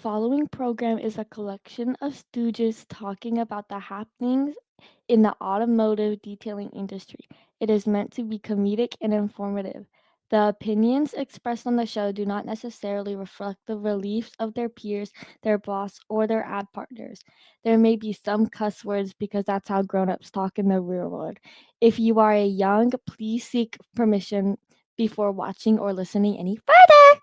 following program is a collection of stooges talking about the happenings in the automotive detailing industry. It is meant to be comedic and informative. The opinions expressed on the show do not necessarily reflect the beliefs of their peers, their boss, or their ad partners. There may be some cuss words because that's how grown-ups talk in the real world. If you are a young, please seek permission before watching or listening any further.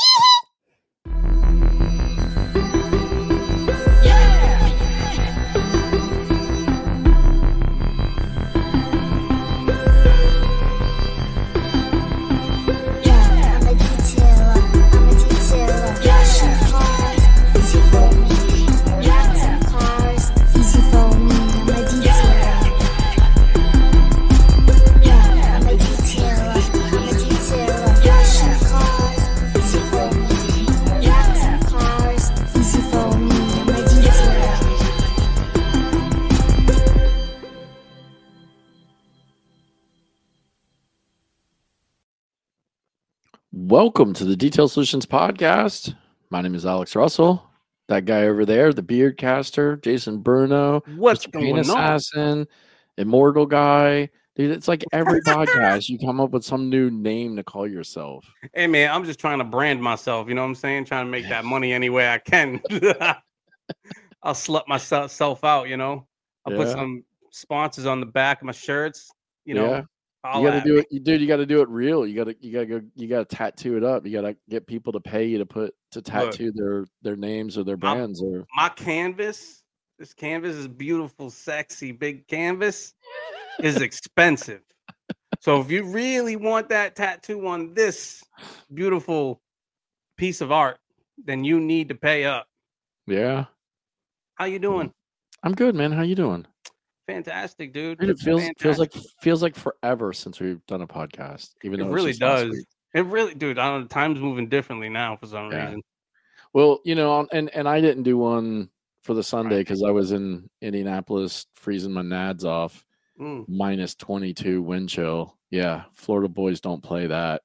Welcome to the Detail Solutions Podcast. My name is Alex Russell. That guy over there, the beard caster, Jason Bruno, What's Mr. Pain going on? Assassin, Immortal Guy. Dude, it's like every podcast you come up with some new name to call yourself. Hey, man, I'm just trying to brand myself. You know what I'm saying? Trying to make that money any way I can. I'll slut myself out, you know? I'll put some sponsors on the back of my shirts, you know? Yeah. You got to do it, dude. You got to do it real. You got to tattoo it up. You got to get people to pay you to tattoo their names or their brands. My canvas, this canvas is beautiful, sexy, big canvas is expensive. So if you really want that tattoo on this beautiful piece of art, then you need to pay up. Yeah. How you doing? I'm good, man. How you doing? Fantastic, dude. It feels like forever since we've done a podcast. Even though it really does. It really, dude. I don't know. Time's moving differently now for some reason. Well, you know, and I didn't do one for the Sunday because I was in Indianapolis freezing my nads off, minus 22 wind chill. Yeah, Florida boys don't play that.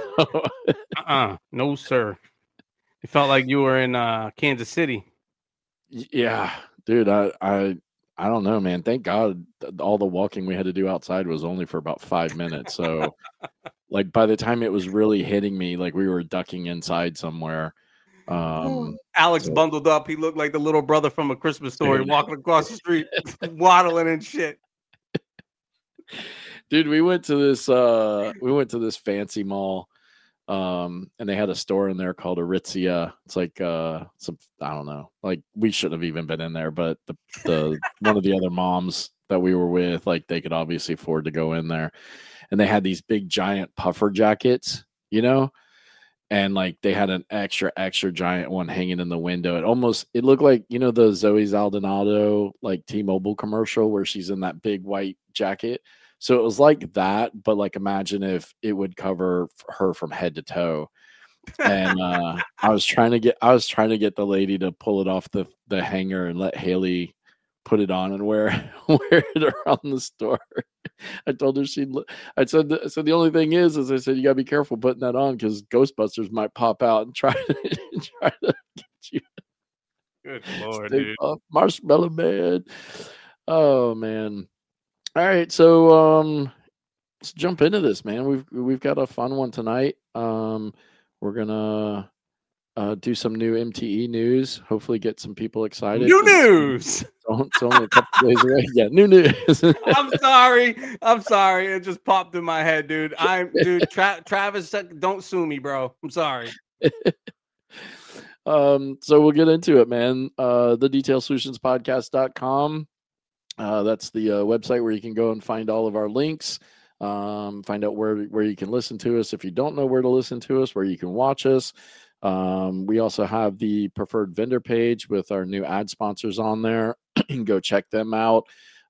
No, sir. It felt like you were in Kansas City. Yeah, dude. I don't know, man. Thank God all the walking we had to do outside was only for about 5 minutes. So, like, by the time it was really hitting me, like we were ducking inside somewhere. Alex bundled up. He looked like the little brother from A Christmas Story, walking across the street, waddling and shit. Dude, we went to this fancy mall. And they had a store in there called Aritzia. It's like I don't know, like we shouldn't have even been in there, but the one of the other moms that we were with, like they could obviously afford to go in there, and they had these big giant puffer jackets, you know, and like they had an extra giant one hanging in the window. It looked like, you know, the Zoe Saldana like T-Mobile commercial where she's in that big white jacket. So it was like that, but like imagine if it would cover her from head to toe. And I was trying to get the lady to pull it off the hanger and let Haley put it on and wear it around the store. I told her I said the only thing is I said you gotta be careful putting that on because Ghostbusters might pop out and try to get you. Good Lord, dude. Marshmallow Man. Oh man. All right, so let's jump into this, man. We've got a fun one tonight. We're gonna do some new MTE news. Hopefully, get some people excited. New news. It's only a couple days away. Yeah, new news. I'm sorry. It just popped in my head, dude. Travis, don't sue me, bro. I'm sorry. So we'll get into it, man. The detailsolutionspodcast.com. That's the website where you can go and find all of our links, find out where you can listen to us. If you don't know where to listen to us, where you can watch us. We also have the preferred vendor page with our new ad sponsors on there. You can go check them out.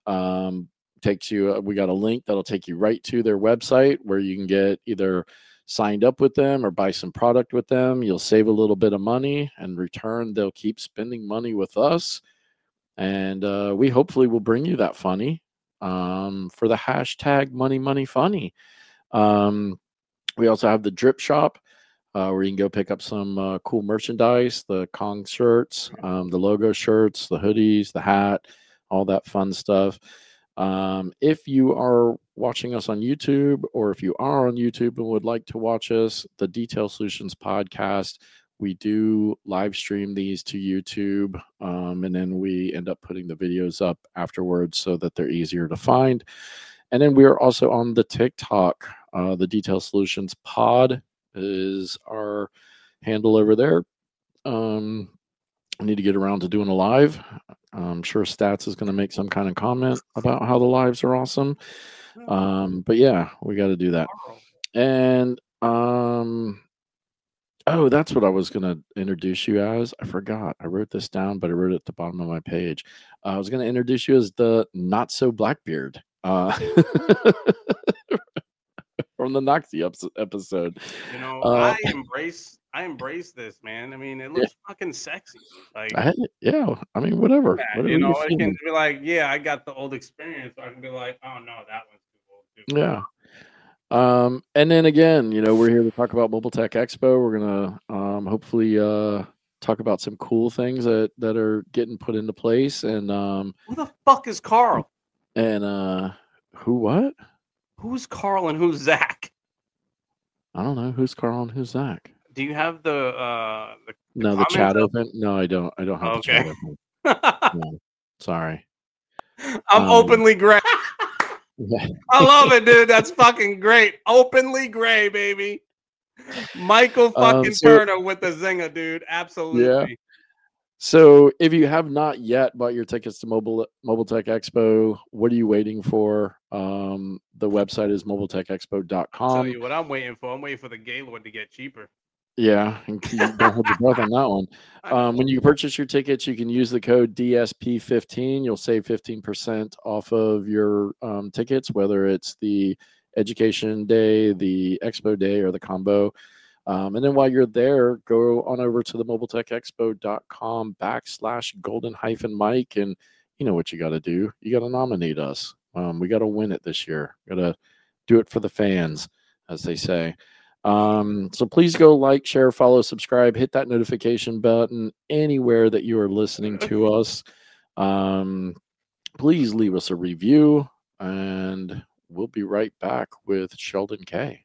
We got a link that'll take you right to their website where you can get either signed up with them or buy some product with them. You'll save a little bit of money, and in return, they'll keep spending money with us. And we hopefully will bring you that funny for the hashtag money funny. We also have the Drip Shop. where you can go pick up some cool merchandise, the Kong shirts, the logo shirts, the hoodies, the hat, all that fun stuff. If you are watching us on YouTube, or if you are on YouTube and would like to watch us, the Detail Solutions podcast, we do live stream these to YouTube, and then we end up putting the videos up afterwards so that they're easier to find. And then we are also on the TikTok. The Detail Solutions pod is our handle over there. I need to get around to doing a live. I'm sure Stats is going to make some kind of comment about how the lives are awesome. But yeah, we got to do that. And oh, that's what I was going to introduce you as. I forgot. I wrote this down, but I wrote it at the bottom of my page. I was going to introduce you as the Not So Blackbeard from the Noxy episode. You know, I embrace this, man. I mean, it looks fucking sexy. Like, yeah, I mean, whatever. You know, it can be like, yeah, I got the old experience. So I can be like, oh no, that one's too old too. Yeah. And then again, you know, we're here to talk about Mobile Tech Expo. We're gonna hopefully talk about some cool things that are getting put into place. And who the fuck is Carl? And who? What? Who's Carl and who's Zach? I don't know. Who's Carl and who's Zach? Do you have the the chat open? No, I don't. I don't have the chat open. No, sorry. I'm openly gray. I love it, dude. That's fucking great. Openly gray, baby. Michael fucking Turner with the zinger, dude. Absolutely. Yeah. So if you have not yet bought your tickets to Mobile Tech Expo, what are you waiting for? The website is mobiletechexpo.com. I'll tell you what I'm waiting for. I'm waiting for the Gaylord to get cheaper. Yeah, and don't hold your breath on that one. When you purchase your tickets, you can use the code DSP15. You'll save 15% off of your tickets, whether it's the Education Day, the Expo Day, or the combo. And then while you're there, go on over to the mobiletechexpo.com/golden-mic, and you know what you got to do. You got to nominate us. We got to win it this year. Got to do it for the fans, as they say. So please go like, share, follow, subscribe, hit that notification button anywhere that you are listening to us. Please leave us a review, and we'll be right back with Sheldon K.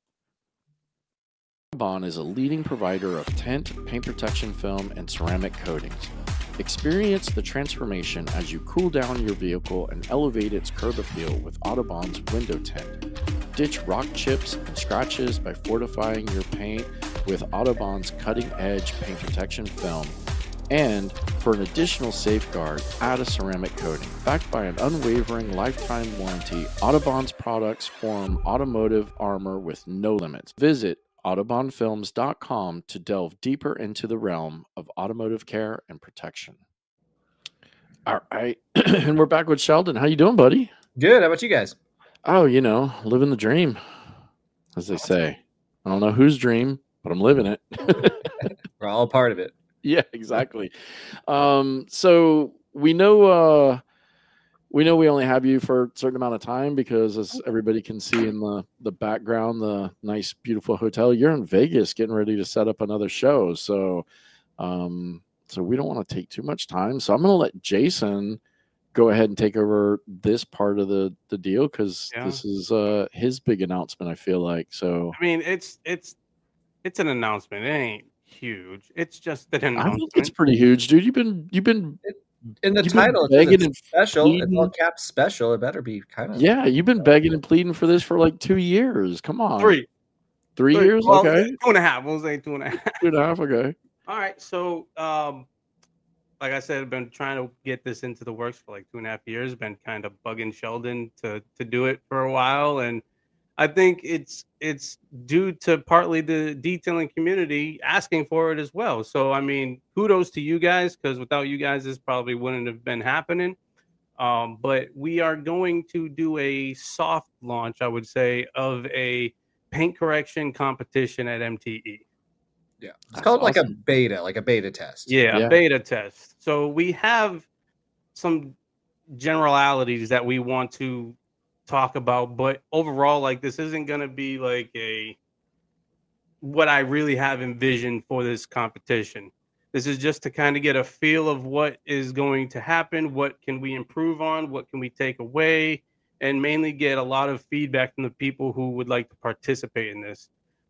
Autobahn is a leading provider of tint, paint protection film, and ceramic coatings. Experience the transformation as you cool down your vehicle and elevate its curb appeal with Autobahn's window tint. Ditch rock chips and scratches by fortifying your paint with Autobahn's cutting-edge paint protection film. And for an additional safeguard, add a ceramic coating. Backed by an unwavering lifetime warranty, Autobahn's products form automotive armor with no limits. Visit AutobahnFilms.com to delve deeper into the realm of automotive care and protection. All right, and we're back with Sheldon. How you doing, buddy? Good. How about you guys? Oh, you know, living the dream, as they say. I don't know whose dream, but I'm living it. We're all a part of it. Yeah, exactly. So we know we only have you for a certain amount of time because, as everybody can see in the background, the nice, beautiful hotel, you're in Vegas getting ready to set up another show. So, so we don't want to take too much time. So I'm going to let Jason go ahead and take over this part of the deal because this is his big announcement, I feel like. So I mean, it's an announcement. It ain't huge. It's just an announcement. I think it's pretty huge, dude. You've been in the title, begging and special. It's all caps special. It better be kind of. Yeah, you've been begging and pleading for this for like 2 years. Come on, 3 years. Well, okay, 2.5. We'll say 2.5. 2.5. Okay. All right. So, like I said, I've been trying to get this into the works for like 2.5 years. Been kind of bugging Sheldon to do it for a while, and I think it's due to partly the detailing community asking for it as well. So, I mean, kudos to you guys, because without you guys, this probably wouldn't have been happening. But we are going to do a soft launch, I would say, of a paint correction competition at MTE. Yeah, it's called like a beta test. Yeah, a beta test. So we have some generalities that we want to talk about, but overall, like, this isn't going to be like what I really have envisioned for this competition. This is just to kind of get a feel of what is going to happen, what can we improve on, what can we take away, and mainly get a lot of feedback from the people who would like to participate in this.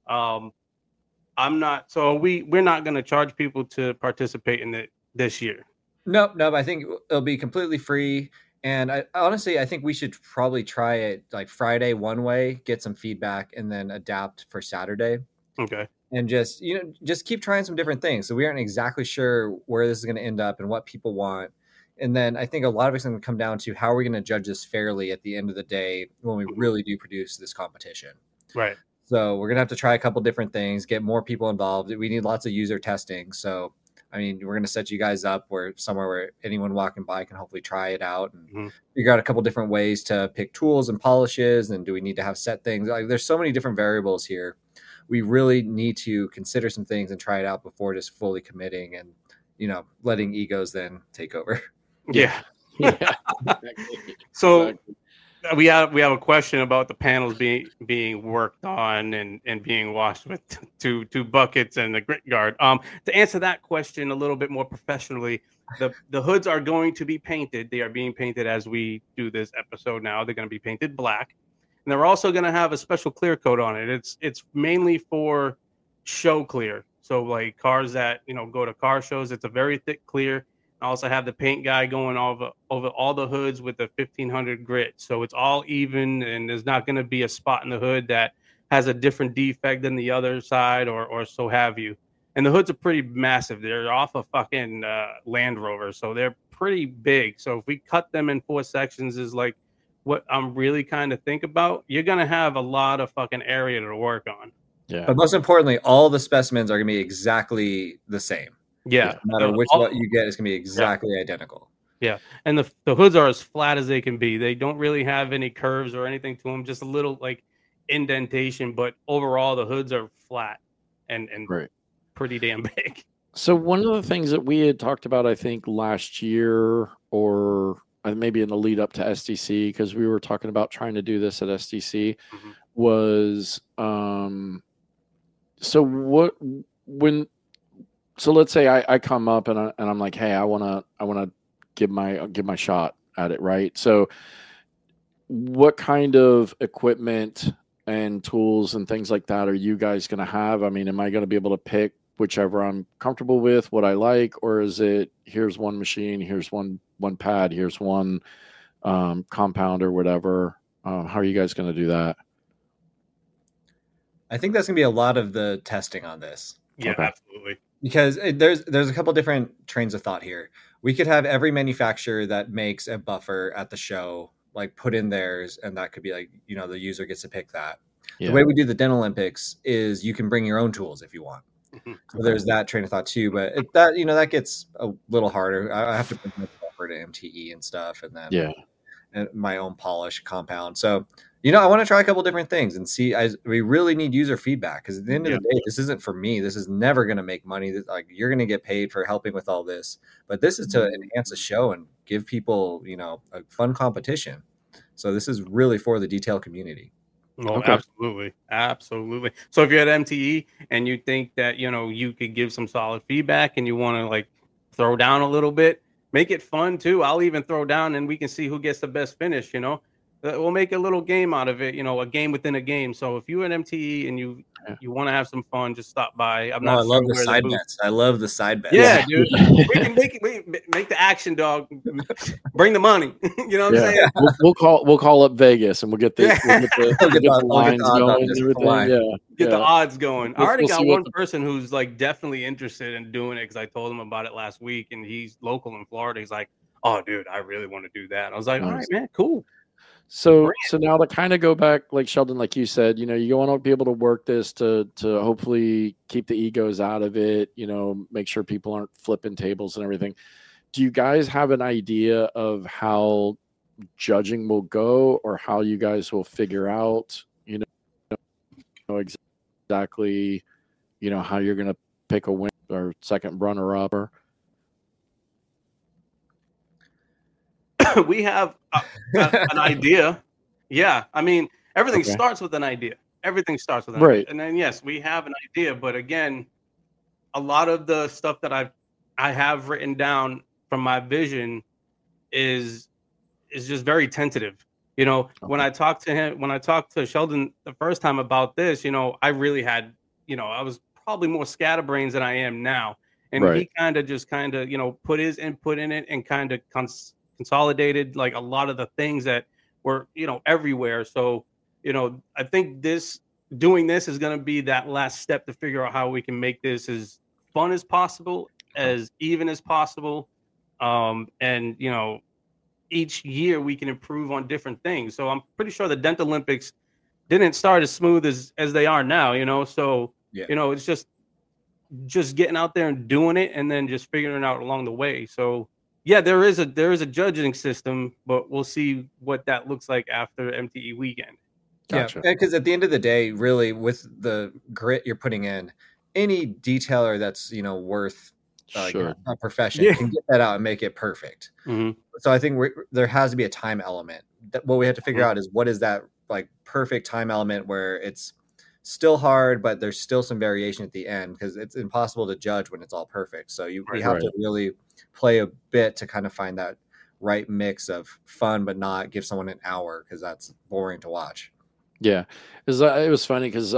We're not going to charge people to participate in it this year. No. I think it'll be completely free. And I think we should probably try it like Friday one way, get some feedback, and then adapt for Saturday. Okay. And just keep trying some different things. So we aren't exactly sure where this is going to end up and what people want. And then I think a lot of it's going to come down to how are we going to judge this fairly at the end of the day when we really do produce this competition. Right. So we're going to have to try a couple different things, get more people involved. We need lots of user testing. So, I mean, we're going to set you guys up somewhere where anyone walking by can hopefully try it out and figure out a couple different ways to pick tools and polishes. And do we need to have set things? Like, there's so many different variables here. We really need to consider some things and try it out before just fully committing and, letting egos then take over. Yeah. So we have a question about the panels being worked on and being washed with two buckets and the grit guard. To answer that question a little bit more professionally, the hoods are going to be painted. They are being painted as we do this episode now. They're going to be painted black. And they're also going to have a special clear coat on it. It's mainly for show clear. So like cars that, go to car shows, it's a very thick clear. I also have the paint guy going over all the hoods with the 1500 grit. So it's all even and there's not going to be a spot in the hood that has a different defect than the other side or so have you. And the hoods are pretty massive. They're off a fucking Land Rover. So they're pretty big. So if we cut them in 4 sections is like, what I'm really kind of think about, you're going to have a lot of fucking area to work on. Yeah. But most importantly, all the specimens are going to be exactly the same. Yeah. No matter what you get, it's going to be exactly identical. Yeah. And the hoods are as flat as they can be. They don't really have any curves or anything to them, just a little like indentation. But overall, the hoods are flat and pretty damn big. So one of the things that we had talked about, I think, last year or maybe in the lead up to SDC, because we were talking about trying to do this at SDC, was so let's say I come up and I'm like, hey, I want to give my shot at it, right? So what kind of equipment and tools and things like that are you guys going to have? I mean, am I going to be able to pick whichever I'm comfortable with, what I like, or is it here's one machine, here's one pad, here's one compound or whatever? How are you guys going to do that? I think that's going to be a lot of the testing on this. Yeah, okay. Absolutely. Because there's a couple different trains of thought here. We could have every manufacturer that makes a buffer at the show, like put in theirs, and that could be like, the user gets to pick that. Yeah. The way we do the Dental Olympics is you can bring your own tools if you want. So there's that train of thought too, but that gets a little harder. I have to bring my buffer to MTE and stuff, and then and my own polish compound. So I want to try a couple different things and see. We really need user feedback because at the end of the day, this isn't for me. This is never going to make money. Like you're going to get paid for helping with all this, but this is to enhance the show and give people a fun competition. So this is really for the detail community. Oh, okay. Absolutely. So if you're at MTE and you think that, you could give some solid feedback and you want to like throw down a little bit, make it fun too. I'll even throw down and we can see who gets the best finish, We'll make a little game out of it, a game within a game. So if you're at MTE and you want to have some fun, just stop by. I love the side bets. I love the side bets. Yeah, dude. We can make the action, dog. Bring the money. You know what I'm saying? We'll call up Vegas and we'll get the lines going. Get the odds going. I already got one person who's like definitely interested in doing it because I told him about it last week, and he's local in Florida. He's like, "Oh, dude, I really want to do that." I was like, "All right, man, cool." So now to kind of go back, like Sheldon, like you said, you want to be able to work this to hopefully keep the egos out of it, make sure people aren't flipping tables and everything. Do you guys have an idea of how judging will go or how you guys will figure out, exactly, how you're going to pick a win or second runner up? We have an idea. Yeah. I mean, everything starts with an idea. everything starts with an Right. idea. And then yes, we have an idea, but again, a lot of the stuff that I have written down from my vision is just very tentative. You know, when I talked to Sheldon the first time about this, you know, I really had, you know, I was probably more scatterbrains than I am now. And Right. he kind of, you know, put his input in it and kind of consolidated like a lot of the things that were, you know, everywhere. So, you know, I think doing this is going to be that last step to figure out how we can make this as fun as possible, as even as possible. And, you know, each year we can improve on different things. So I'm pretty sure the Dent Olympics didn't start as smooth as they are now, you know. So you know, it's just getting out there and doing it, and then just figuring it out along the way. So yeah, there is a judging system, but we'll see what that looks like after MTE weekend. Gotcha. Yeah, because at the end of the day, really, with the grit you're putting in, any detailer that's, you know, worth Sure. a profession can get that out and make it perfect. Mm-hmm. So I think there has to be a time element. What we have to figure out is what is that like perfect time element where it's still hard, but there's still some variation at the end, because it's impossible to judge when it's all perfect. So we have to really play a bit to kind of find that right mix of fun, but not give someone an hour, because that's boring to watch. Yeah, it was funny because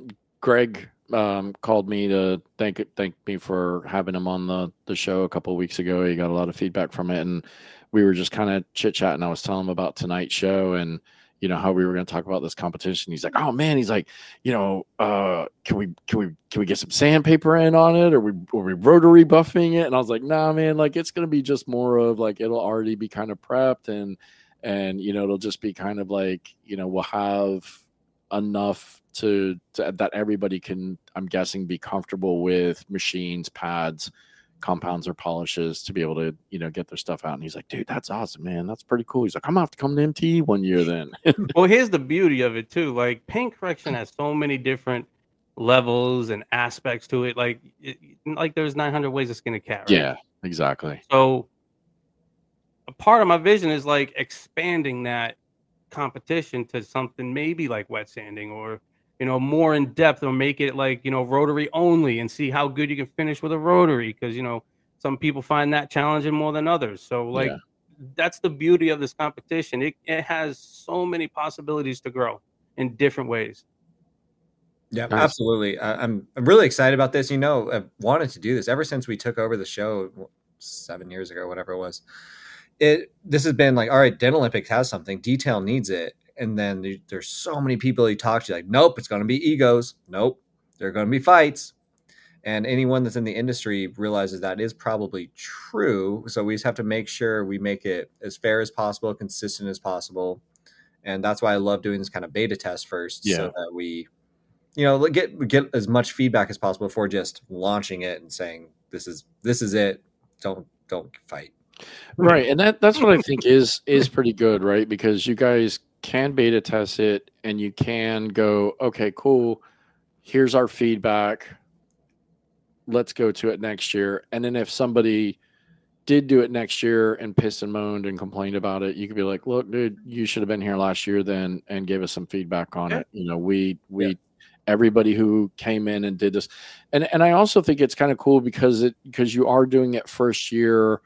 Greg called me to thank me for having him on the show a couple of weeks ago. He got a lot of feedback from it, and we were just kind of chit chatting. I was telling him about tonight's show and, you know, how we were going to talk about this competition. He's like, "Oh man," he's like, "You know, can we get some sandpaper in on it, or are we rotary buffing it?" And I was like, "Nah, man, like it's going to be just more of like it'll already be kind of prepped and you know, it'll just be kind of like, you know, we'll have enough to that everybody can, I'm guessing, be comfortable with machines, pads, compounds, or polishes to be able to, you know, get their stuff out." And he's like, "Dude, that's awesome, man. That's pretty cool." He's like, "I'm gonna have to come to MTE one year then." Well, here's the beauty of it too. Like paint correction has so many different levels and aspects to it. Like there's 900 ways to skin a cat. Right? Yeah, exactly. So a part of my vision is like expanding that competition to something maybe like wet sanding, or, you know, more in depth, or make it like, you know, rotary only, and see how good you can finish with a rotary, because, you know, some people find that challenging more than others. So like that's the beauty of this competition. It has so many possibilities to grow in different ways. Yeah, nice. Absolutely. I'm really excited about this. You know, I've wanted to do this ever since we took over the show 7 years ago, whatever it was. This has been like, all right, Dent Olympics has something, detail needs it. And then there's so many people you talk to, like, nope, it's going to be egos. Nope, there are going to be fights. And anyone that's in the industry realizes that is probably true. So we just have to make sure we make it as fair as possible, consistent as possible. And that's why I love doing this kind of beta test first, so that we, you know, get as much feedback as possible before just launching it and saying, this is it. Don't fight. Right. And that's what I think is pretty good, right? Because you guys can beta test it and you can go, okay, cool. Here's our feedback. Let's go to it next year. And then if somebody did do it next year and pissed and moaned and complained about it, you could be like, look, dude, you should have been here last year then and gave us some feedback on it. You know, we everybody who came in and did this. And I also think it's kind of cool because you are doing it first year,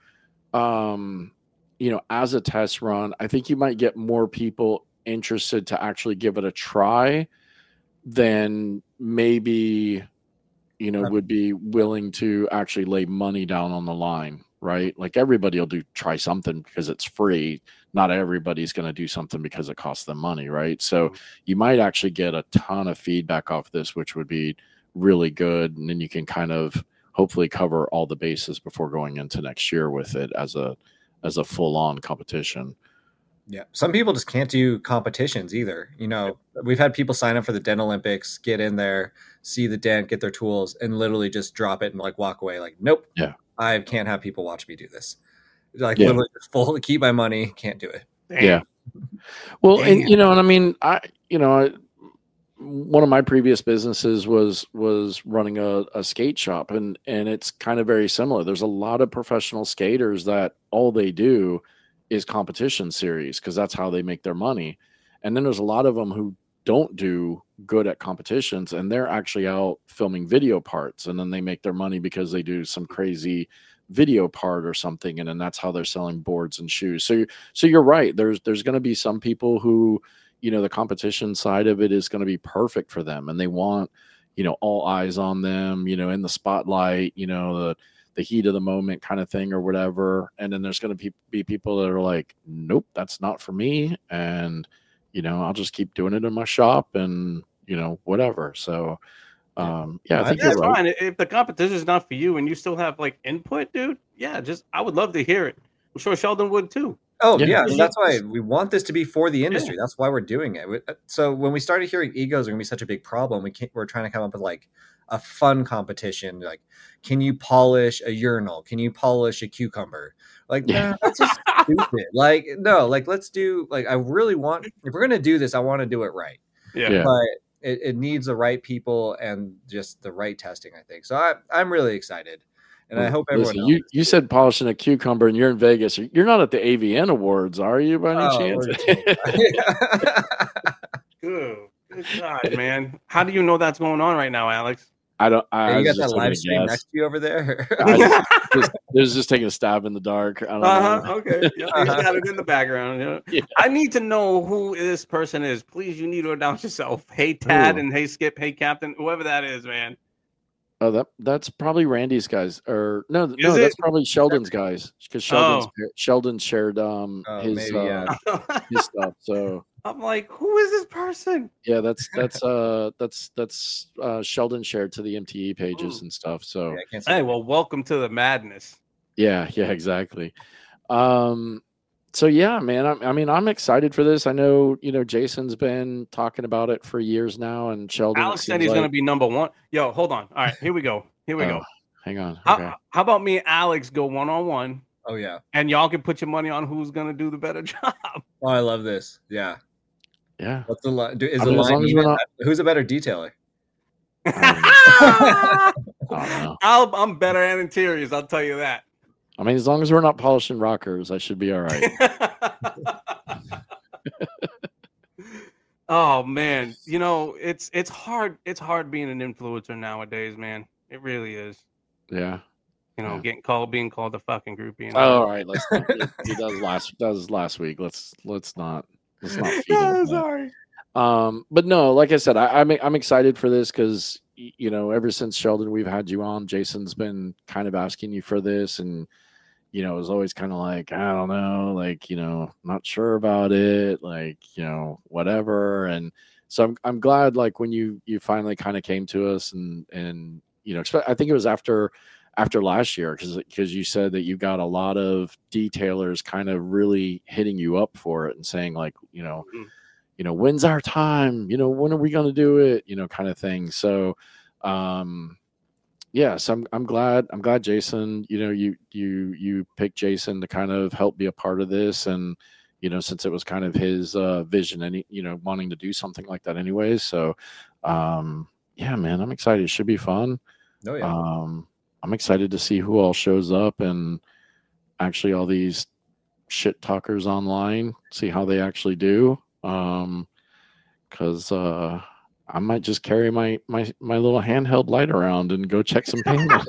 you know, as a test run. I think you might get more people interested to actually give it a try than maybe, you know, would be willing to actually lay money down on the line, right? Like everybody will try something because it's free. Not everybody's going to do something because it costs them money, right? So you might actually get a ton of feedback off this, which would be really good. And then you can kind of hopefully cover all the bases before going into next year with it as a full-on competition. Yeah. Some people just can't do competitions either. You know, we've had people sign up for the Dent Olympics, get in there, see the dent, get their tools, and literally just drop it and like walk away. Like, nope. Yeah. I can't have people watch me do this. Literally just full to keep my money. Can't do it. Damn. Yeah. Well, and you know, and I mean, one of my previous businesses was running a skate shop, and it's kind of very similar. There's a lot of professional skaters that all they do is competition series because that's how they make their money. And then there's a lot of them who don't do good at competitions, and they're actually out filming video parts, and then they make their money because they do some crazy video part or something, and then that's how they're selling boards and shoes. So you're right. There's going to be some people who, the competition side of it is going to be perfect for them, and they want, all eyes on them, in the spotlight, the heat of the moment kind of thing or whatever. And then there's going to be people that are like, nope, that's not for me. And, I'll just keep doing it in my shop and, whatever. So, I think that's you're right. fine. If the competition is not for you and you still have like input, dude, I would love to hear it. I'm sure Sheldon would too. Oh yeah, that's why we want this to be for the industry. That's why we're doing it. So when we started hearing egos are going to be such a big problem, we're trying to come up with like a fun competition. Like, can you polish a urinal? Can you polish a cucumber? Like, nah, that's just stupid. Like, no, like let's do like I really want. If we're going to do this, I want to do it right. Yeah. But it needs the right people and just the right testing, I think. So I'm really excited. And I hope everyone knows. You said polishing a cucumber and you're in Vegas. You're not at the AVN Awards, are you, by any chance? Good God, man. How do you know that's going on right now, Alex? I don't. You got that live stream next to you over there? There's just taking a stab in the dark. I don't know. Okay. You got it in the background. Yeah. I need to know who this person is. Please, you need to announce yourself. Hey, Tad, and hey, Skip, hey, Captain, whoever that is, man. Oh, that's probably Randy's guys, or no, that's probably Sheldon's guys, because Sheldon shared his stuff. So I'm like, who is this person? Yeah, that's Sheldon shared to the MTE pages and stuff. So hey, well, welcome to the madness. Yeah, exactly. So yeah, man. I'm excited for this. I know, Jason's been talking about it for years now, and Sheldon. Alex said he's going to be number one. Yo, hold on. All right, here we go. Hang on. Okay. How about me and Alex go 1-on-1? Oh yeah. And y'all can put your money on who's going to do the better job. Oh, I love this. Yeah. Yeah. What's the line? Who's a better detailer? I'm better at interiors. I'll tell you that. I mean, as long as we're not polishing rockers, I should be all right. Oh man, it's hard. It's hard being an influencer nowadays, man. It really is. Yeah. Being called the fucking groupie. All right, let's. That was last week. Let's not. Sorry. But no, like I said, I'm excited for this because ever since Sheldon, we've had you on. Jason's been kind of asking you for this, and it was always kind of like, I don't know, like, not sure about it, like, whatever. And so I'm glad, like, when you finally kind of came to us and I think it was after last year, because you said that you got a lot of detailers kind of really hitting you up for it and saying like, when's our time? When are we going to do it? Kind of thing. So, so I'm glad Jason, you picked Jason to kind of help be a part of this. And, since it was kind of his vision and, wanting to do something like that anyways. So, yeah, man, I'm excited. It should be fun. Oh, yeah. I'm excited to see who all shows up and actually all these shit talkers online, see how they actually do. Because I might just carry my little handheld light around and go check some panels.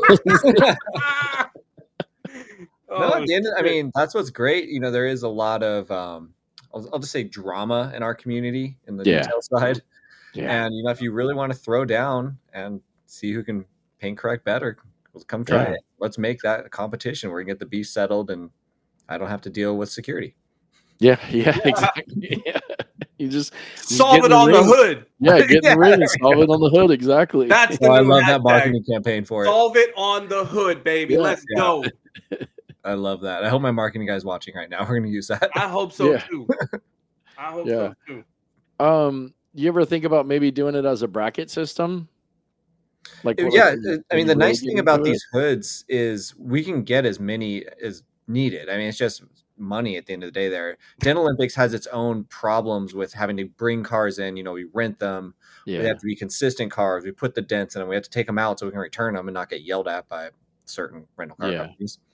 I mean, that's what's great. There is a lot of I'll just say drama in our community in the detail side. Yeah. And if you really want to throw down and see who can paint correct better, come try it. Let's make that a competition where we can get the beef settled and I don't have to deal with security. Yeah, exactly. Yeah. You just solve it on the hood. Yeah, get in the ring and solve it on the hood. Exactly. That's I love that marketing campaign for it. Solve it on the hood, baby. Let's go. I love that. I hope my marketing guy's watching right now. We're going to use that. I hope so too. I hope so too. You ever think about maybe doing it as a bracket system? Like, I mean, the nice thing about these hoods is we can get as many as needed. I mean, it's just money at the end of the day there. Den Olympics has its own problems with having to bring cars in. We rent them. They have to be consistent cars. We put the dents in them. We have to take them out so we can return them and not get yelled at by certain rental car companies.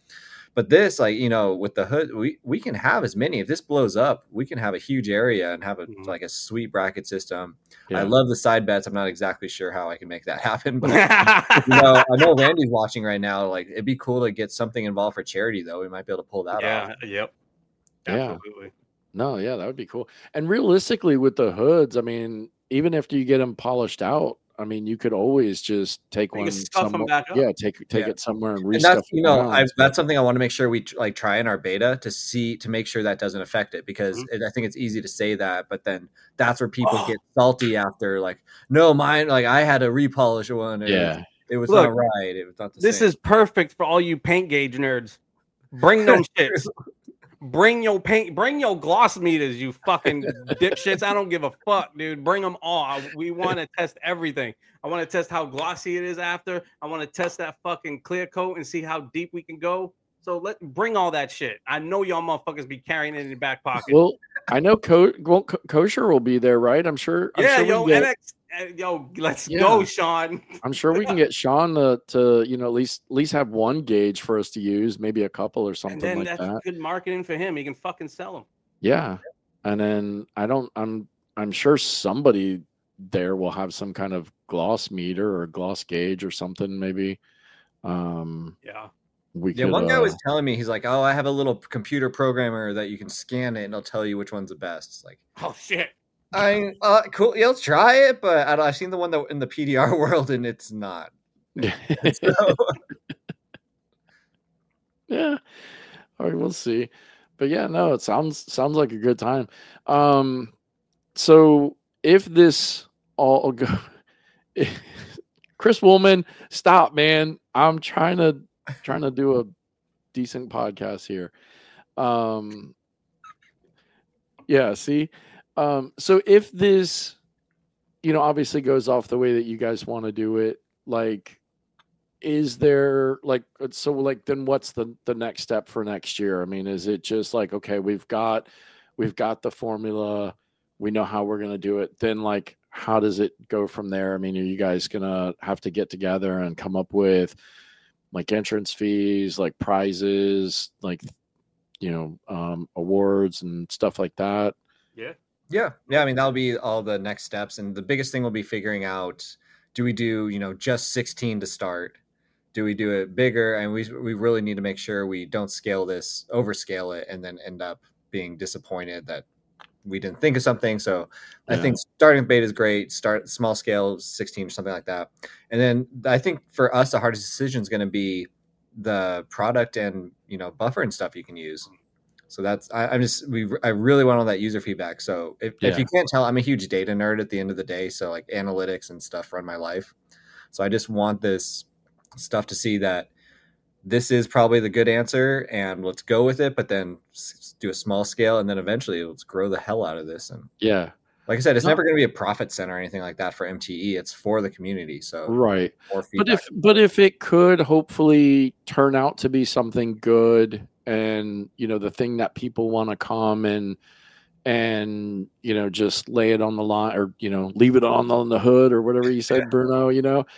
But this, like, you know, with the hood, we can have as many. If this blows up, we can have a huge area and have a like a sweet bracket system. I love the side bets. I'm not exactly sure how I can make that happen, but you know, I know Randy's watching right now. Like, it'd be cool to get something involved for charity, though. We might be able to pull that off. Yep. Absolutely. Yeah. No, yeah, that would be cool. And realistically, with the hoods, I mean, even after you get them polished out, I mean, you could always just take one somewhere. Back up. Yeah, take it somewhere and And that's, you know, that's something I want to make sure we like try in our beta to make sure that doesn't affect it, because I think it's easy to say that, but then that's where people get salty after, like, no, mine, like I had a repolish one. And it was not right. It was not the same. This is perfect for all you paint gauge nerds. Bring them shits. Bring your paint, bring your gloss meters, you fucking dipshits. I don't give a fuck, dude. Bring them all. We want to test everything. I want to test how glossy it is after. I want to test that fucking clear coat and see how deep we can go. So bring all that shit. I know y'all motherfuckers be carrying it in your back pocket. Well, I know Kosher will be there, right? I'm sure. NX. Let's go, Sean. I'm sure we can get Sean to you know, at least have one gauge for us to use, maybe a couple or something, and then like that's good marketing for him. He can fucking sell them. Yeah, and then I'm sure somebody there will have some kind of gloss meter or gloss gauge or something, maybe. Yeah. One guy was telling me, he's like, "Oh, I have a little computer programmer that you can scan it and it'll tell you which one's the best." It's like, oh shit. Cool. Yeah, let's try it, but I've seen the one that in the PDR world, and it's not. So. Yeah. All right, we'll see. But yeah, no, it sounds like a good time. So if this all go, Chris Woolman, stop, man. I'm trying to do a decent podcast here. Yeah. See. So if this, you know, obviously goes off the way that you guys want to do it, like, is there then what's the next step for next year? I mean, is it just like, okay, we've got the formula, we know how we're going to do it. Then like, how does it go from there? I mean, are you guys going to have to get together and come up with like entrance fees, like prizes, like, you know, awards and stuff like that? Yeah. I mean, that'll be all the next steps. And the biggest thing will be figuring out, do we do, you know, just 16 to start? Do we do it bigger? And we really need to make sure we don't overscale it, and then end up being disappointed that we didn't think of something. So I think starting beta is great. Start small scale, 16 or something like that. And then I think for us, the hardest decision is going to be the product and, you know, buffer and stuff you can use. So that's, I really want all that user feedback. So if you can't tell, I'm a huge data nerd at the end of the day. So like analytics and stuff run my life. So I just want this stuff to see that this is probably the good answer and let's go with it, but then do a small scale. And then eventually let's grow the hell out of this. And like I said, it's never going to be a profit center or anything like that for MTE. It's for the community. So right. But if it could hopefully turn out to be something good, and, you know, the thing that people want to come and, you know, just lay it on the line, or, you know, leave it on the hood or whatever you said, Bruno, you know,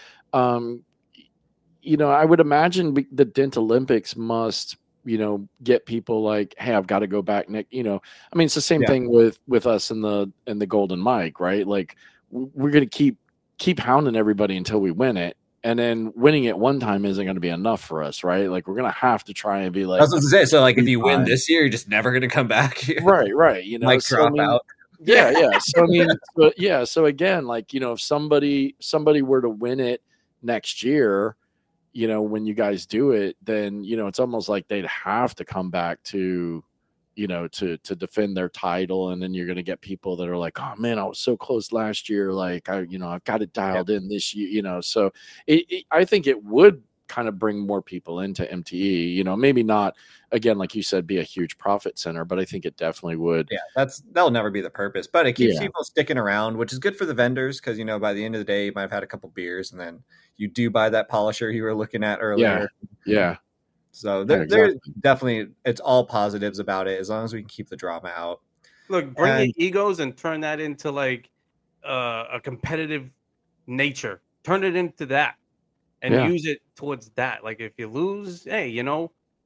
I would imagine the Dent Olympics must, you know, get people like, hey, I've got to go back next, you know, I mean, it's the same thing with us in the Golden Mike, right? Like, we're going to keep hounding everybody until we win it. And then winning it one time isn't going to be enough for us, right? Like, we're going to have to try and be like, I was going to say, so like, if you win this year, you're just never going to come back. Right. You know, Might drop out. Yeah. So I mean, so again, like, you know, if somebody were to win it next year, you know, when you guys do it, then, you know, it's almost like they'd have to come back to, you know, to defend their title. And then you're going to get people that are like, oh man, I was so close last year. Like, I've got it dialed in this year, you know, so I think it would kind of bring more people into MTE, you know, maybe not, again, like you said, be a huge profit center, but I think it definitely would. Yeah, that'll never be the purpose, but it keeps people sticking around, which is good for the vendors. Cause you know, by the end of the day, you might have had a couple beers and then you do buy that polisher you were looking at earlier. Yeah. So there's definitely, it's all positives about it as long as we can keep the drama out. Look, bring your egos and turn that into like a competitive nature. Turn it into that and use it towards that. Like, if you lose, hey, you know,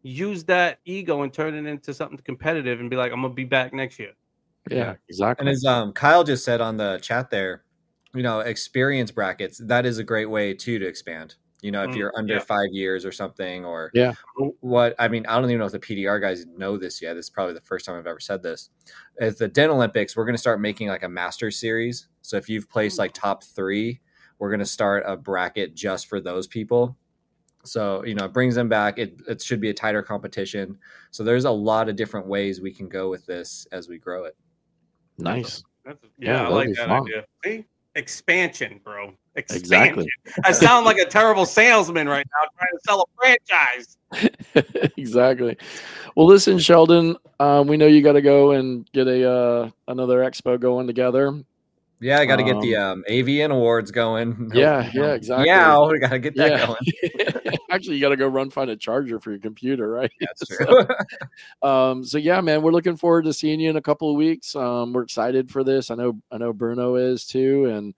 use that ego and turn it into something competitive and be like, I'm gonna be back next year. Yeah, exactly. And as Kyle just said on the chat there, experience brackets, that is a great way to expand. If you're under 5 years or something, or what, I mean, I don't even know if the PDR guys know this yet. This is probably the first time I've ever said this. At the Den Olympics, we're going to start making like a master series. So if you've placed like top 3, we're going to start a bracket just for those people. So, it brings them back. It should be a tighter competition. So there's a lot of different ways we can go with this as we grow it. Nice. I like that idea. See? Expansion, bro. Expansion. Exactly. I sound like a terrible salesman right now trying to sell a franchise. Exactly. Well, listen, Sheldon, we know you got to go and get another expo going together. Yeah, I got to get the AVN Awards going. Yeah, exactly. Yeah, we got to get that going. Actually, you got to go find a charger for your computer, right? That's true. So yeah, man, we're looking forward to seeing you in a couple of weeks. We're excited for this. I know Bruno is too, and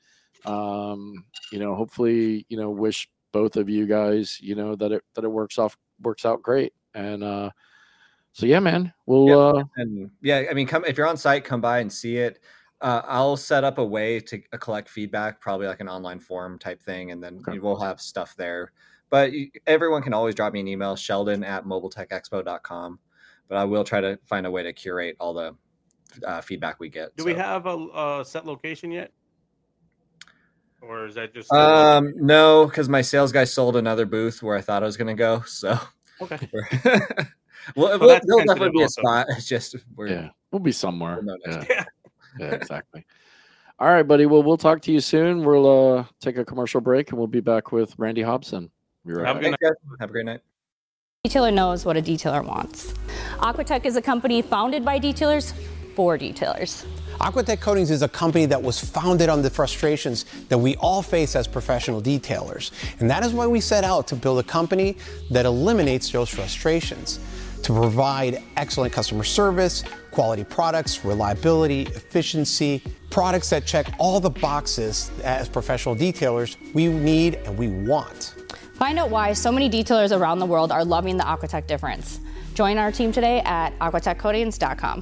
hopefully, wish both of you guys, that it works out great. And so yeah, man, we'll I mean, if you're on site, come by and see it. I'll set up a way to collect feedback, probably like an online forum type thing, and then we'll have stuff there. But everyone can always drop me an email, sheldon@mobiletechexpo.com. But I will try to find a way to curate all the feedback we get. Do we have a set location yet? Or is that just... No, because my sales guy sold another booth where I thought I was going to go. So okay. There'll definitely be a spot. It's just we'll be somewhere. Yeah, exactly. All right, buddy. Well, we'll talk to you soon. We'll take a commercial break, and we'll be back with Randy Hobson. Have a great night. Detailer knows what a detailer wants. Aquatech is a company founded by detailers for detailers. Aquatech Coatings is a company that was founded on the frustrations that we all face as professional detailers. And that is why we set out to build a company that eliminates those frustrations, to provide excellent customer service, quality products, reliability, efficiency, products that check all the boxes as professional detailers we need and we want. Find out why so many detailers around the world are loving the Aquatech difference. Join our team today at aquatechcoatings.com.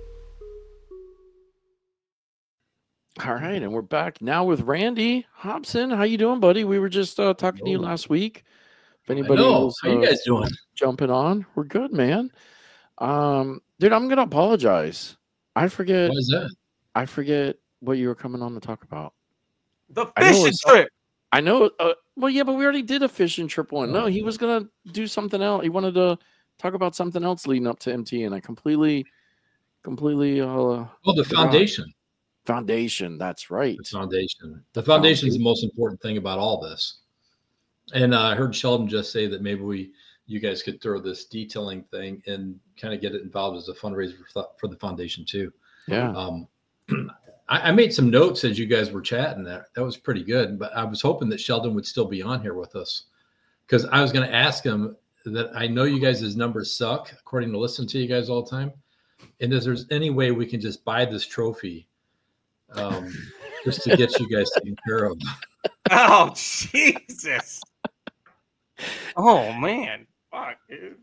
All right, and we're back now with Randy Hobson. How you doing, buddy? We were just talking to you last week. If anybody else, how you guys doing? Jumping on, we're good, man. Dude, I'm gonna apologize. I forget. What is that? I forget what you were coming on to talk about. The fishing trip. I know. Well, yeah, but we already did a fishing trip one. No, he was gonna do something else. He wanted to talk about something else leading up to MT, and I completely. The foundation. Foundation. That's right. The foundation. The foundation is the most important thing about all this. And I heard Sheldon just say that maybe you guys could throw this detailing thing and kind of get it involved as a fundraiser for the foundation too. Yeah. I made some notes as you guys were chatting. That was pretty good, but I was hoping that Sheldon would still be on here with us, because I was going to ask him that I know you guys' numbers suck, according to listening to you guys all the time. And if there's any way we can just buy this trophy just to get you guys taken care of. Oh, Jesus. Oh, man. Fuck, dude.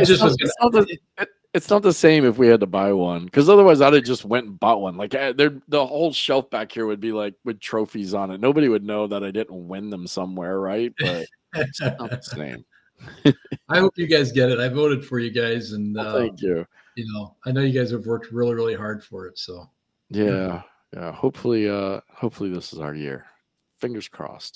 It's not the same if we had to buy one, because otherwise I'd have just went and bought one. Like the whole shelf back here would be like with trophies on it. Nobody would know that I didn't win them somewhere, right? But it's not the same. I hope you guys get it. I voted for you guys, and thank you. I know you guys have worked really, really hard for it. So yeah. Hopefully this is our year. Fingers crossed.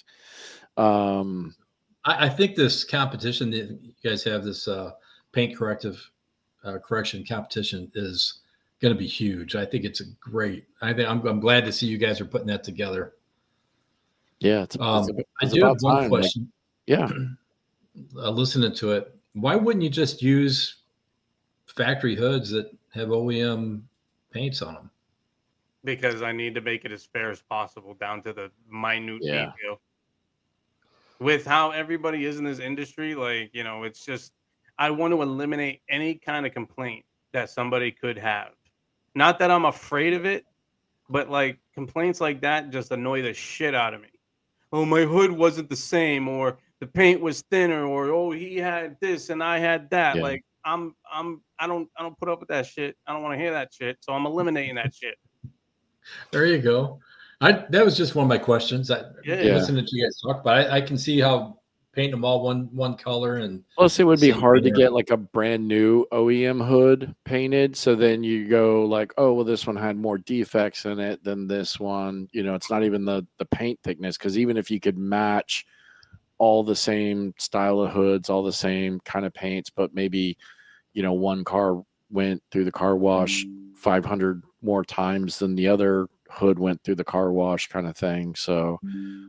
I think this competition that you guys have, this paint correction competition, is going to be huge. I think it's I'm glad to see you guys are putting that together. Yeah, I do have one question. Listening to it, why wouldn't you just use factory hoods that have OEM paints on them? Because I need to make it as fair as possible, down to the minute detail. With how everybody is in this industry, it's just, I want to eliminate any kind of complaint that somebody could have. Not that I'm afraid of it, but complaints like that just annoy the shit out of me. Oh, my hood wasn't the same, or the paint was thinner, or oh, he had this and I had that. Yeah. I don't put up with that shit. I don't want to hear that shit. So I'm eliminating that shit. There you go. That was just one of my questions. Listening to you guys talk, but I can see how painting them all one color and plus it would be hard to get like a brand new OEM hood painted. So then you go like, oh well, this one had more defects in it than this one. You know, it's not even the paint thickness, because even if you could match all the same style of hoods, all the same kind of paints, but maybe, you know, one car went through the car wash 500 more times than the other hood went through the car wash, kind of thing. So,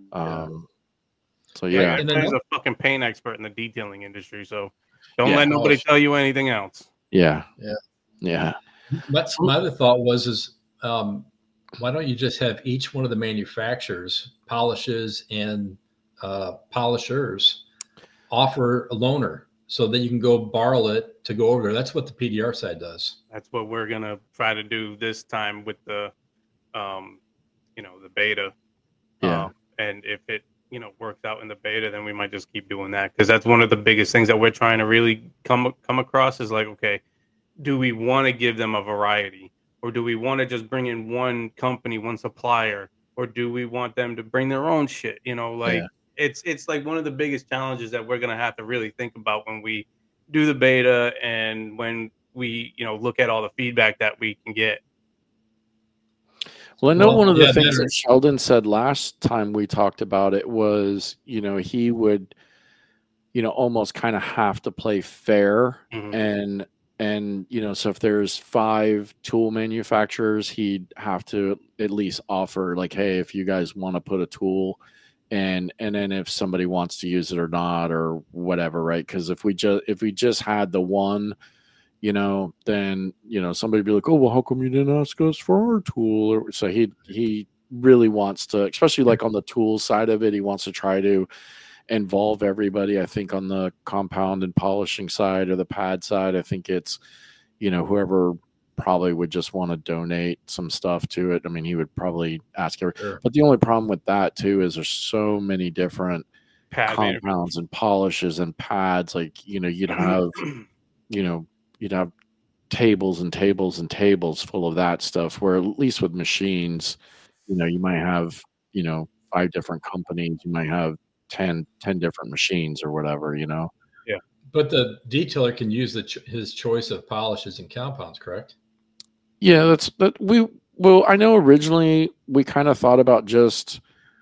so yeah. And then there's a fucking paint expert in the detailing industry, so don't let nobody tell you anything else. Yeah. My other thought was why don't you just have each one of the manufacturers, polishes and polishers, offer a loaner so that you can go borrow it to go over there. That's what the PDR side does. That's what we're gonna try to do this time with the the beta. And if it works out in the beta, then we might just keep doing that, because that's one of the biggest things that we're trying to really come across is like, okay, do we want to give them a variety, or do we want to just bring in one company, one supplier, or do we want them to bring their own shit? It's like one of the biggest challenges that we're going to have to really think about when we do the beta and when we, look at all the feedback that we can get. Well, I know one of the things that Sheldon said last time we talked about it was, he would, almost kind of have to play fair. Mm-hmm. And, so if there's 5 tool manufacturers, he'd have to at least offer like, hey, if you guys want to put a tool, and then if somebody wants to use it or not or whatever, right? Because if we just had the one, then somebody'd be like, oh well, how come you didn't ask us for our tool? So he really wants to, especially like on the tool side of it, he wants to try to involve everybody. I think on the compound and polishing side or the pad side, I think it's whoever probably would just want to donate some stuff to it. I mean, he would probably ask everyone. But the only problem with that too is there's so many different compounds and polishes and pads. Like, you'd have, you'd have tables and tables and tables full of that stuff, where at least with machines, you might have, 5 different companies. You might have 10 different machines or whatever, Yeah. But the detailer can use his choice of polishes and compounds, correct? Yeah, I know originally we kind of thought about just,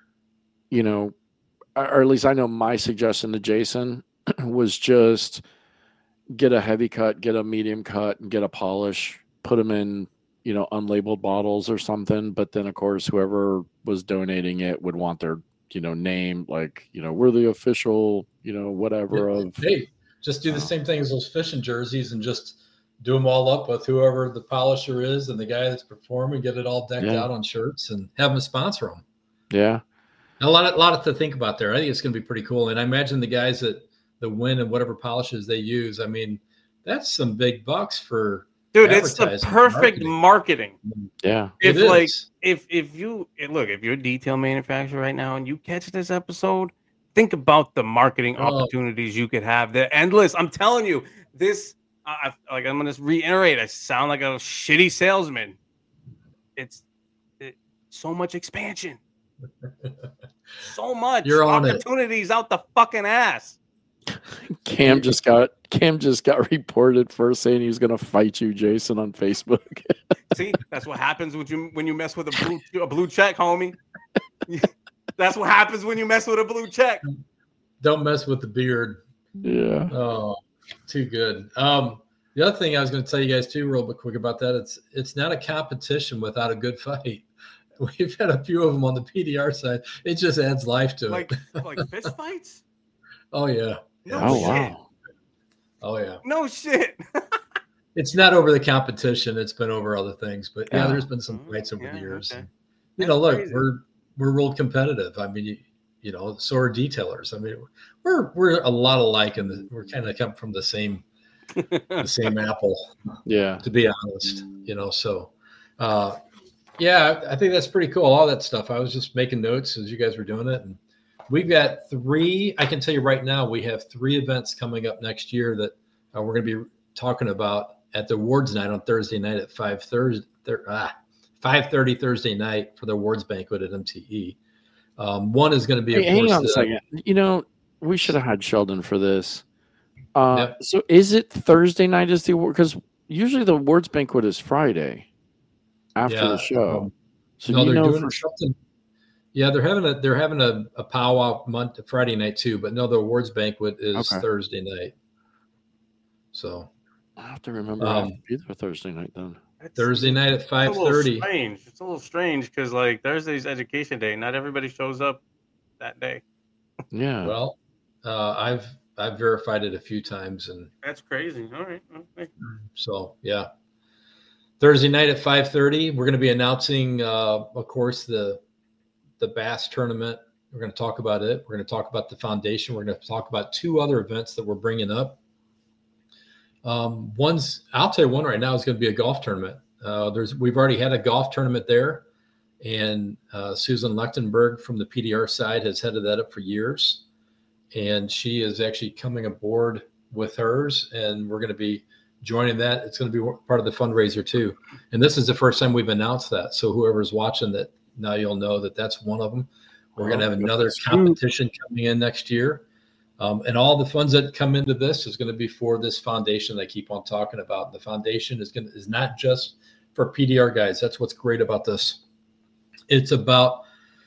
or at least I know my suggestion to Jason was just get a heavy cut, get a medium cut, and get a polish, put them in, unlabeled bottles or something. But then, of course, whoever was donating it would want their, name, like, we're the official, whatever of. Hey, just do the same thing as those fishing jerseys and just do them all up with whoever the polisher is and the guy that's performing, get it all decked out on shirts and have them sponsor them. Yeah. A lot to think about there. I think it's going to be pretty cool. And I imagine the guys that win and whatever polishes they use, I mean, that's some big bucks for it's the perfect marketing. Yeah. If you're a detail manufacturer right now and you catch this episode, think about the marketing opportunities you could have. They're endless. I'm telling you, this, I'm going to reiterate, I sound like a shitty salesman. It's so much expansion. So much opportunities out the fucking ass. Cam just got reported for saying he's gonna fight you, Jason, on Facebook. See, that's what happens when you mess with a blue check, homie. That's what happens when you mess with a blue check. Don't mess with the beard. Yeah. Oh, too good. The other thing I was going to tell you guys too, real quick about that, it's not a competition without a good fight. We've had a few of them on the PDR side. It just adds life to it. Like fist fights? Oh yeah. No shit. Wow. Oh yeah. No shit. It's not over the competition. It's been over other things. But yeah, there's been some fights over the years. Okay. And, look, crazy. We're real competitive. I mean, so are detailers. I mean, we're a lot alike, and we're kind of come from the same apple. Yeah. To be honest, so. Yeah, I think that's pretty cool. All that stuff. I was just making notes as you guys were doing it. And we've got 3, I can tell you right now, we have 3 events coming up next year that we're going to be talking about at the awards night on Thursday night at 5:30 Thursday night for the awards banquet at MTE. One is going to be, hang on a second. We should have had Sheldon for this. So is it Thursday night is the award? Because usually the awards banquet is Friday after the show. So no, they're doing something. Yeah, they're having a powwow Friday night too, but no, the awards banquet is Thursday night. So I have to remember I have to be there Thursday night then. Thursday night at 5:30. It's a little strange because like Thursday's education day. Not everybody shows up that day. Yeah. Well, I've verified it a few times, and that's crazy. All right. Okay. So yeah, Thursday night at 5:30, we're going to be announcing, of course, the bass tournament. We're going to talk about it. We're going to talk about the foundation. We're going to talk about two other events that we're bringing up. I'll tell you one right now is going to be a golf tournament. We've already had a golf tournament there, and Susan Lechtenberg from the PDR side has headed that up for years, and she is actually coming aboard with hers, and we're going to be joining that. It's going to be part of the fundraiser too, and this is the first time we've announced that. So whoever's watching that, now you'll know that that's one of them. We're going to have another competition coming in next year. And all the funds that come into this is going to be for this foundation that I keep on talking about. The foundation is not just for PDR guys. That's what's great about this. It's about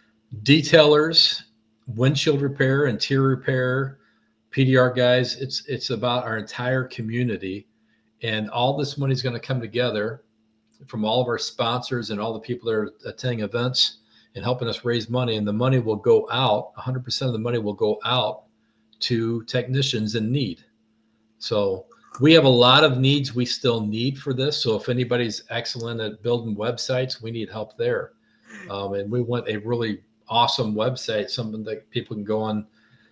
detailers, windshield repair, interior repair, PDR guys. It's about our entire community, and all this money is going to come together from all of our sponsors and all the people that are attending events and helping us raise money. And the money will go out. 100% of the money will go out to technicians in need. So we have a lot of needs we still need for this. So if anybody's excellent at building websites, we need help there. And we want a really awesome website, something that people can go on,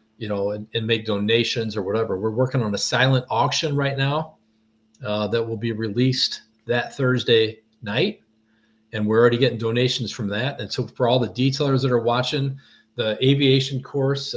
and make donations or whatever. We're working on a silent auction right now that will be released that Thursday night. And we're already getting donations from that. And so for all the detailers that are watching, the aviation course,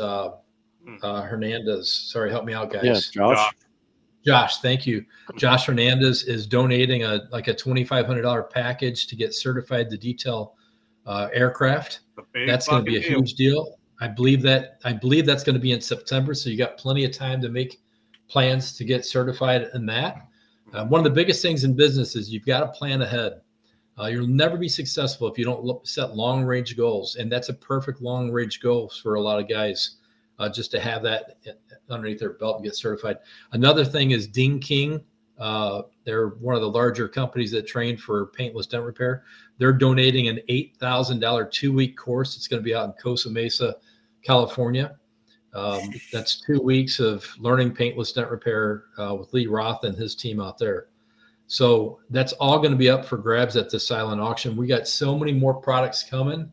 Hernandez, sorry, help me out, guys. Yeah, Josh, thank you. Josh Hernandez is donating a $2,500 package to get certified to detail aircraft. That's going to be a huge deal. I believe that's going to be in September, so you got plenty of time to make plans to get certified in that. One of the biggest things in business is you've got to plan ahead. You'll never be successful if you don't set long-range goals, and that's a perfect long-range goal for a lot of guys. Just to have that underneath their belt and get certified. Another thing is Dean King. They're one of the larger companies that train for paintless dent repair. They're donating an $8,000 2-week course. It's going to be out in Costa Mesa, California. That's 2 weeks of learning paintless dent repair with Lee Roth and his team out there. So that's all going to be up for grabs at the silent auction. We got so many more products coming.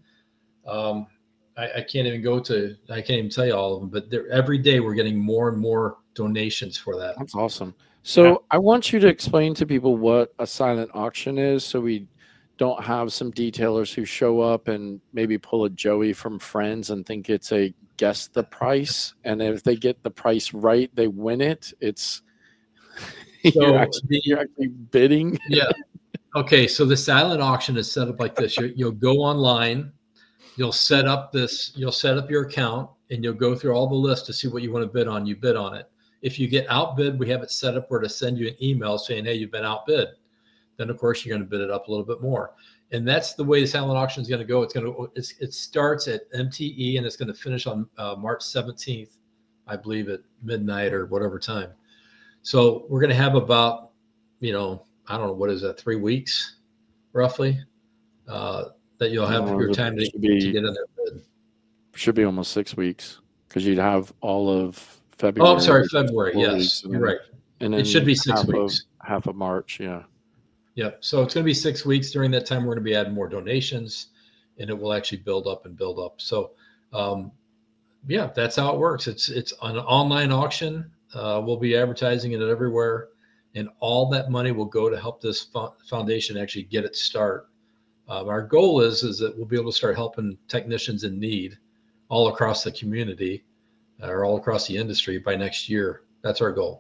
I can't even tell you all of them, but every day we're getting more and more donations for that. That's awesome. So I want you to explain to people what a silent auction is, so we don't have some detailers who show up and maybe pull a Joey from Friends and think it's a guess the price. And if they get the price right, they win it. It's you're actually bidding. Yeah. Okay. So the silent auction is set up like this. You'll go online. You'll set up your account, and you'll go through all the lists to see what you want to bid on. You bid on it. If you get outbid, we have it set up where to send you an email saying, hey, you've been outbid. Then of course you're going to bid it up a little bit more. And that's the way the silent auction is going to go. It starts at MTE, and it's going to finish on March 17th, I believe, at midnight or whatever time. So we're going to have about, I don't know, what is that, 3 weeks roughly? That you'll have your time to get in there. Should be almost 6 weeks, because you'd have all of February. Oh, I'm sorry, February. Yes, you're right. And then it should be 6 weeks. Half of March, yeah. Yep. So it's going to be 6 weeks. During that time, we're going to be adding more donations, and it will actually build up and build up. So, that's how it works. It's an online auction. We'll be advertising it everywhere, and all that money will go to help this foundation actually get its start. Our goal is that we'll be able to start helping technicians in need all across the community or all across the industry by next year. That's our goal.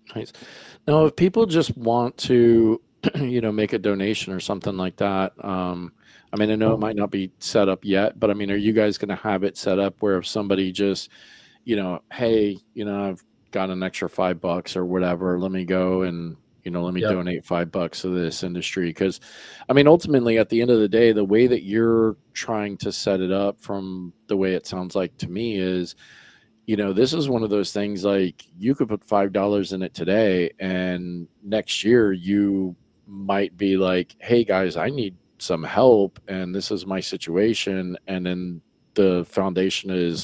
Nice. Now, if people just want to, make a donation or something like that, I mean, I know it might not be set up yet, but I mean, are you guys going to have it set up where if somebody just, hey, I've got an extra $5 or whatever, let me go and, let me donate $5 to this industry? Because, I mean, ultimately, at the end of the day, the way that you're trying to set it up, from the way it sounds like to me, is, this is one of those things, like, you could put $5 in it today, and next year you might be like, hey guys, I need some help, and this is my situation. And then the foundation is,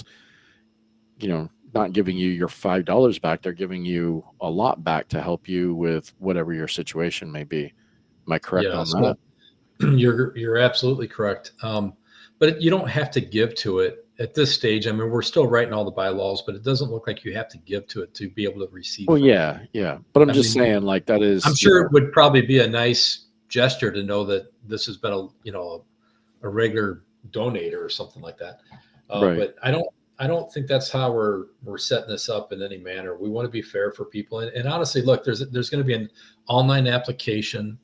not giving you your $5 back. They're giving you a lot back to help you with whatever your situation may be. Am I correct on that? You're absolutely correct. But you don't have to give to it at this stage. I mean, we're still writing all the bylaws, but it doesn't look like you have to give to it to be able to receive. Well, yeah. But I'm just saying, like, that is. I'm sure it would probably be a nice gesture to know that this has been a regular donator or something like that. Right. But I don't think that's how we're setting this up in any manner. We want to be fair for people. And honestly, look, there's going to be an online application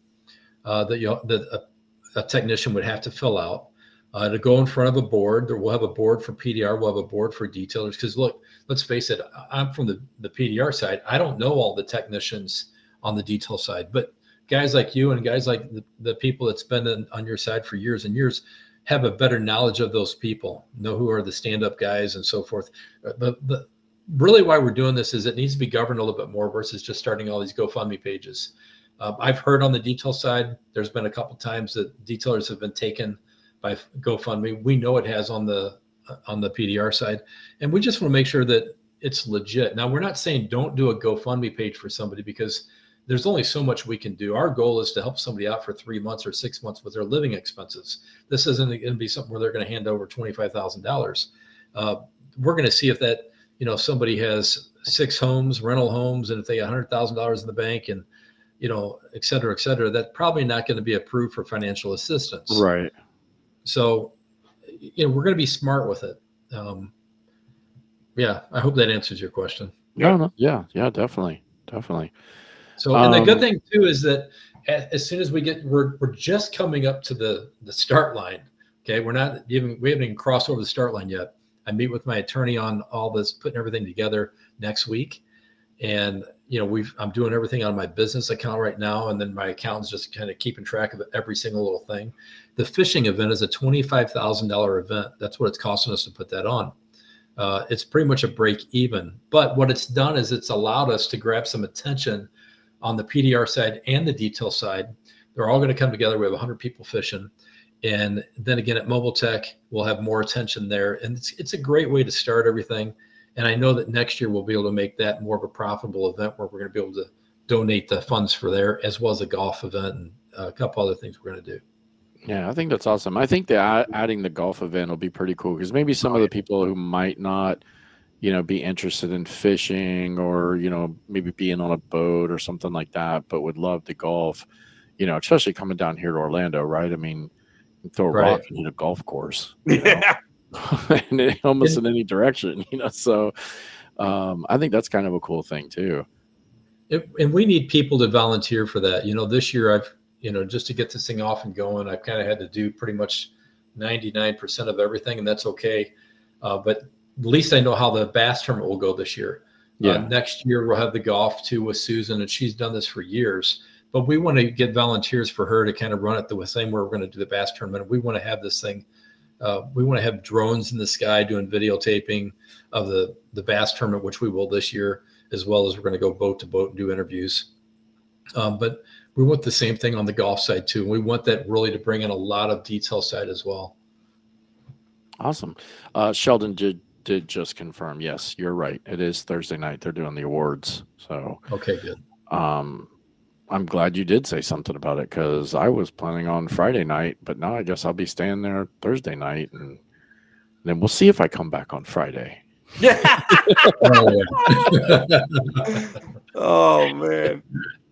that a technician would have to fill out to go in front of a board. We'll have a board for PDR. We'll have a board for detailers. Because look, let's face it, I'm from the PDR side. I don't know all the technicians on the detail side, but guys like you and guys like the people that's been on your side for years and years have a better knowledge of those people, know who are the stand-up guys and so forth. Really why we're doing this is it needs to be governed a little bit more versus just starting all these GoFundMe pages. I've heard on the detail side, there's been a couple times that detailers have been taken by GoFundMe. We know it has on the PDR side, and we just want to make sure that it's legit. Now, we're not saying don't do a GoFundMe page for somebody, because there's only so much we can do. Our goal is to help somebody out for 3 months or 6 months with their living expenses. This isn't going to be something where they're going to hand over $25,000. We're going to see if that, somebody has 6 homes, rental homes, and if they got $100,000 in the bank and, et cetera, that's probably not going to be approved for financial assistance. Right. So, we're going to be smart with it. I hope that answers your question. No. Yeah, definitely. So, and the good thing too is that as soon as we're just coming up to the start line. Okay, we haven't even crossed over the start line yet. I meet with my attorney on all this, putting everything together next week, and I'm doing everything on my business account right now, and then my accountant's just kind of keeping track of every single little thing. The fishing event is a $25,000 event. That's what it's costing us to put that on. It's pretty much a break even, but what it's done is it's allowed us to grab some attention on the PDR side and the detail side. They're all going to come together. We have 100 people fishing. And then again, at Mobile Tech, we'll have more attention there. And it's a great way to start everything. And I know that next year we'll be able to make that more of a profitable event where we're going to be able to donate the funds for there, as well as a golf event and a couple other things we're going to do. Yeah, I think that's awesome. I think that adding the golf event will be pretty cool, because maybe some of the people who might not, be interested in fishing or, maybe being on a boat or something like that, but would love to golf, especially coming down here to Orlando, right? I mean, you throw a rock and hit a golf course. Yeah. And almost in any direction, so I think that's kind of a cool thing too. And we need people to volunteer for that. This year I've, just to get this thing off and going, I've kind of had to do pretty much 99% of everything, and that's okay. But at least I know how the bass tournament will go this year. Yeah. Next year we'll have the golf too with Susan, and she's done this for years. But we want to get volunteers for her to kind of run it the same way we're going to do the bass tournament. We want to have this thing. We want to have drones in the sky doing videotaping of the bass tournament, which we will this year, as well as we're going to go boat to boat and do interviews. But we want the same thing on the golf side too. We want that really to bring in a lot of detail side as well. Awesome. Sheldon did just confirm. Yes, you're right. It is Thursday night. They're doing the awards. So okay, good. I'm glad you did say something about it, because I was planning on Friday night, but now I guess I'll be staying there Thursday night, and then we'll see if I come back on Friday. Yeah. Oh man,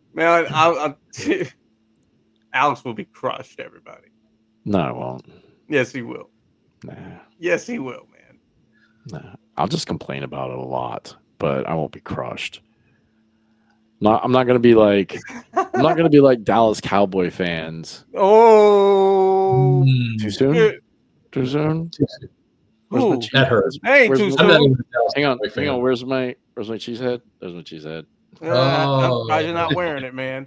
Alex will be crushed. Everybody. No, I won't. Yes, he will. Nah. Yes, he will, man. Nah. I'll just complain about it a lot, but I won't be crushed. I'm not gonna be like Dallas Cowboy fans. Oh, Too soon? Yeah. Too soon? Too soon. Where's my Ooh. cheese? That hurts. Hey, where's too my- I'm not soon. even a Dallas Hang on, Cowboy fan. Where's my cheese head? There's my cheese head. I'm surprised you're Oh. not wearing it, man.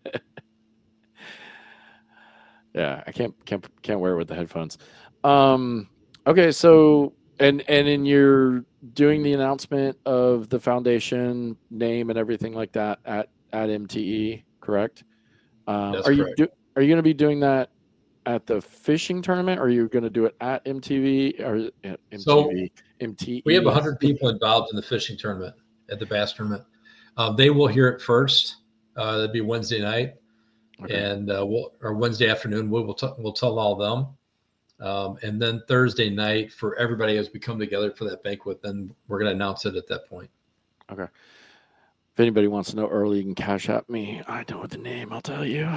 Yeah, I can't wear it with the headphones. Okay, so and in your doing the announcement of the foundation name and everything like that at MTE, correct? That's are correct. you going to be doing that at the fishing tournament, or are you going to do it at MTV or MTE? We have 100 people involved in the fishing tournament at the bass tournament. They will hear it first. That'd be Wednesday night, and or Wednesday afternoon. We'll tell all of them, and then Thursday night for everybody as we come together for that banquet. Then we're going to announce it at that point. Okay. If anybody wants to know early, you can cash out me. I know the name. I'll tell you.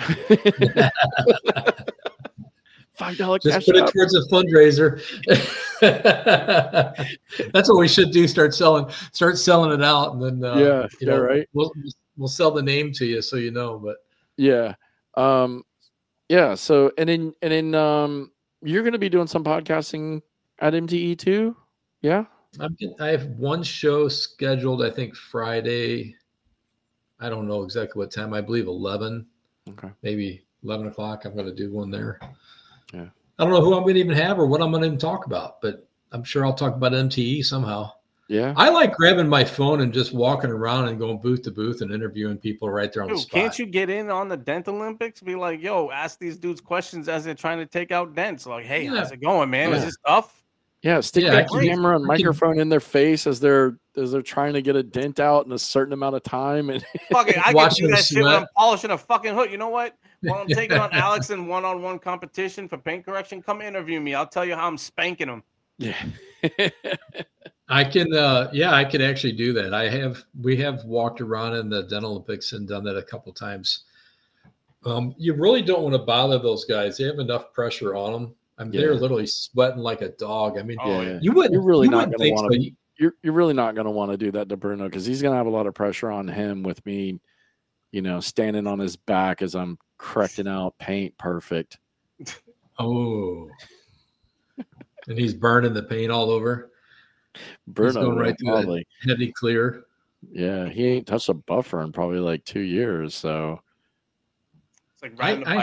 $5 Just cash put it out. towards a fundraiser. That's what we should do. Start selling it out, and then right. We'll sell the name to you so you know. But yeah, yeah. So and then you're going to be doing some podcasting at MTE too. Yeah. I have one show scheduled. I think Friday. I don't know exactly what time. I believe 11. Okay. Maybe 11 o'clock. I'm going to do one there. Yeah. I don't know who I'm going to even have or what I'm going to even talk about, but I'm sure I'll talk about MTE somehow. Yeah. I like grabbing my phone and just walking around and going booth to booth and interviewing people right there on the spot. Can't you get in on the Dent Olympics? Be like, yo, ask these dudes questions as they're trying to take out dents. Like, hey, how's it going, man? Is this tough? Yeah, stick that camera and microphone in their face as they're trying to get a dent out in a certain amount of time. And fuck it, I can do that shit when I'm polishing a fucking hood. You know what? While I'm taking on Alex in one-on-one competition for paint correction, come interview me. I'll tell you how I'm spanking them. Yeah. I can I could actually do that. We have walked around in the Dent Olympics and done that a couple times. You really don't want to bother those guys. They have enough pressure on them. They're literally sweating like a dog. I mean, you're really not going to want to. You're really not going to want to do that to Bruno because he's going to have a lot of pressure on him with me, standing on his back as I'm correcting out paint perfect. Oh, and he's burning the paint all over. Bruno he's going right through probably that heavy clear. Yeah, he ain't touched a buffer in probably like 2 years. So it's like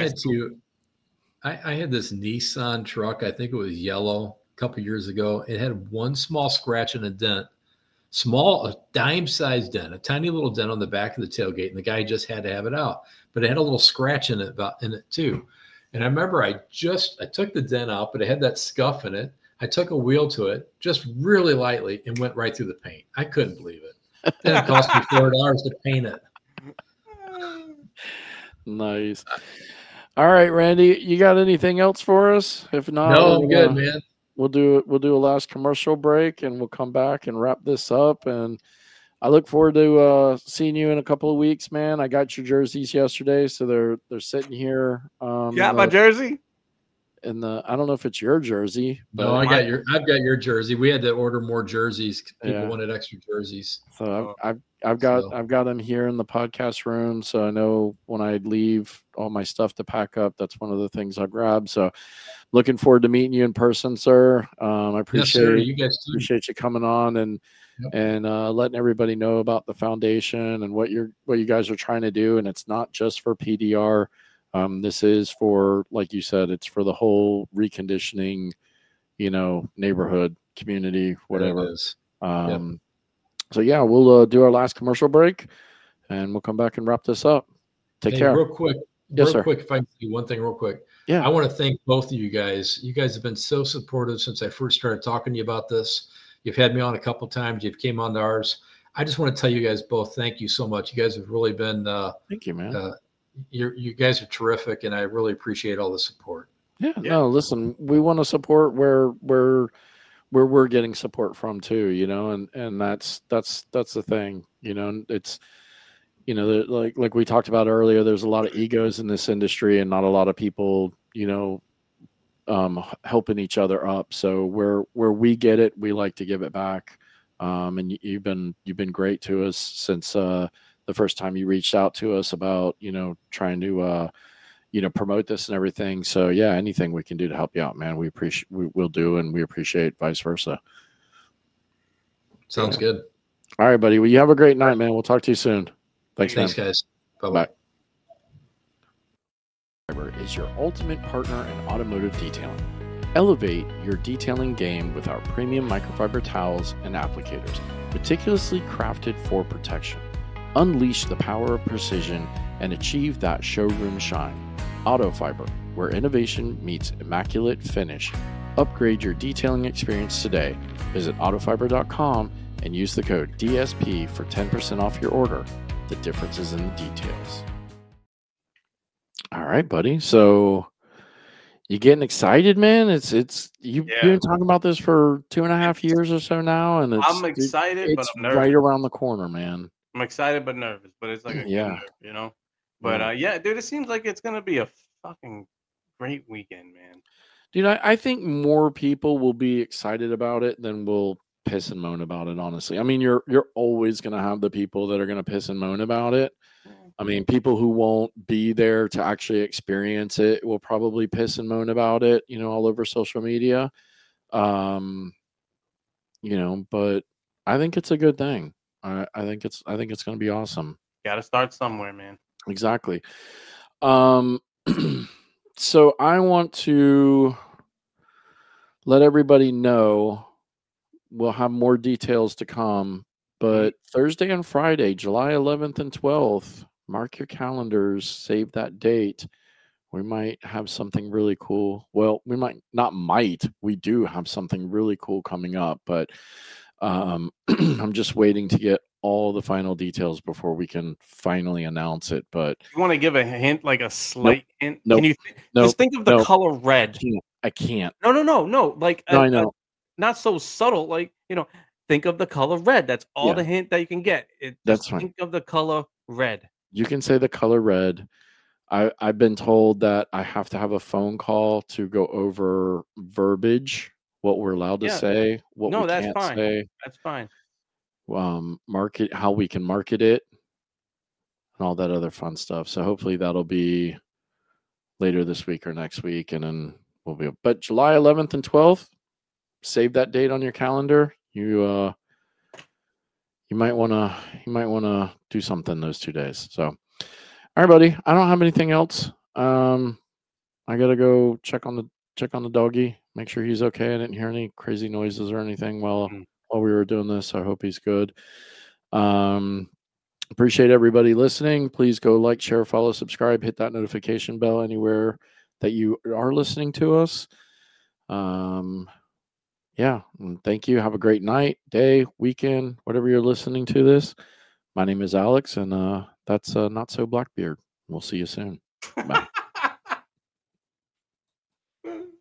I had this Nissan truck. I think it was yellow a couple years ago. It had one small scratch and a dent, a dime-sized dent, a tiny little dent on the back of the tailgate, and the guy just had to have it out. But it had a little scratch in it too. And I remember I took the dent out, but it had that scuff in it. I took a wheel to it just really lightly and went right through the paint. I couldn't believe it. Then it cost me $4 to paint it. Nice. All right, Randy, you got anything else for us? If not, no, I'm good, man. We'll do a last commercial break and we'll come back and wrap this up. And I look forward to seeing you in a couple of weeks, man. I got your jerseys yesterday, so they're sitting here. Got my jersey? And I don't know if it's your jersey. But no, I've got your jersey. We had to order more jerseys. People wanted extra jerseys. So I've got them here in the podcast room. So I know when I leave all my stuff to pack up, that's one of the things I'll grab. So looking forward to meeting you in person, sir. I appreciate you guys too. Appreciate you coming on and letting everybody know about the foundation and what you guys are trying to do. And it's not just for PDR. This is for, like you said, it's for the whole reconditioning, neighborhood, community, whatever. So yeah, we'll do our last commercial break and we'll come back and wrap this up. Take care. Real quick, if I can do one thing real quick. Yeah. I want to thank both of you guys. You guys have been so supportive since I first started talking to you about this. You've had me on a couple times. You've came on to ours. I just want to tell you guys both, thank you so much. You guys have really been thank you, man. You guys are terrific, and I really appreciate all the support. Yeah. No, listen, we want to support where we're getting support from too, and that's the thing, it's, like we talked about earlier, there's a lot of egos in this industry and not a lot of people, helping each other up. So where we get it, we like to give it back. And you've been great to us since the first time you reached out to us about, trying to, promote this and everything. So yeah, anything we can do to help you out, man, we will do, and we appreciate vice versa. Sounds good. All right, buddy. Well, you have a great night, man. We'll talk to you soon. Thanks, guys. Bye-bye. Is your ultimate partner in automotive detailing. Elevate your detailing game with our premium microfiber towels and applicators, meticulously crafted for protection. Unleash the power of precision and achieve that showroom shine. Autofiber, where innovation meets immaculate finish. Upgrade your detailing experience today. Visit autofiber.com and use the code DSP for 10% off your order. The difference is in the details. All right, buddy. So you getting excited, man? You've been talking about this for 2.5 years or so now, and I'm excited, but I'm nervous. Right around the corner, man. I'm excited but nervous, but it's like a good nerve, But dude, it seems like it's gonna be a fucking great weekend, man. Dude, I think more people will be excited about it than will piss and moan about it, honestly. I mean, you're always gonna have the people that are gonna piss and moan about it. I mean, people who won't be there to actually experience it will probably piss and moan about it, all over social media. But I think it's a good thing. I think it's going to be awesome. Got to start somewhere, man. Exactly. So I want to let everybody know we'll have more details to come, but Thursday and Friday, July 11th and 12th, mark your calendars, save that date. We might have something really cool. Well, we do have something really cool coming up, but I'm just waiting to get all the final details before we can finally announce it. But you want to give a hint, like a slight hint? Nope. Can you just think of the color red? I can't. No. Like, I know. Not so subtle. Like, think of the color red. That's all the hint that you can get. That's fine. Think of the color red. You can say the color red. I've been told that I have to have a phone call to go over verbiage, what we're allowed to say, what we can't say. That's fine. Market, how we can market it, and all that other fun stuff. So hopefully that'll be later this week or next week, and then we'll be. But July 11th and 12th, save that date on your calendar. You might want to do something those 2 days. So, all right, buddy. I don't have anything else. I gotta go check on the doggy, make sure he's okay. I didn't hear any crazy noises or anything while we were doing this. I hope he's good. Appreciate everybody listening. Please go like, share, follow, subscribe, hit that notification bell anywhere that you are listening to us. Thank you. Have a great night, day, weekend, whatever you're listening to this. My name is Alex, and that's Not So Blackbeard. We'll see you soon. Bye.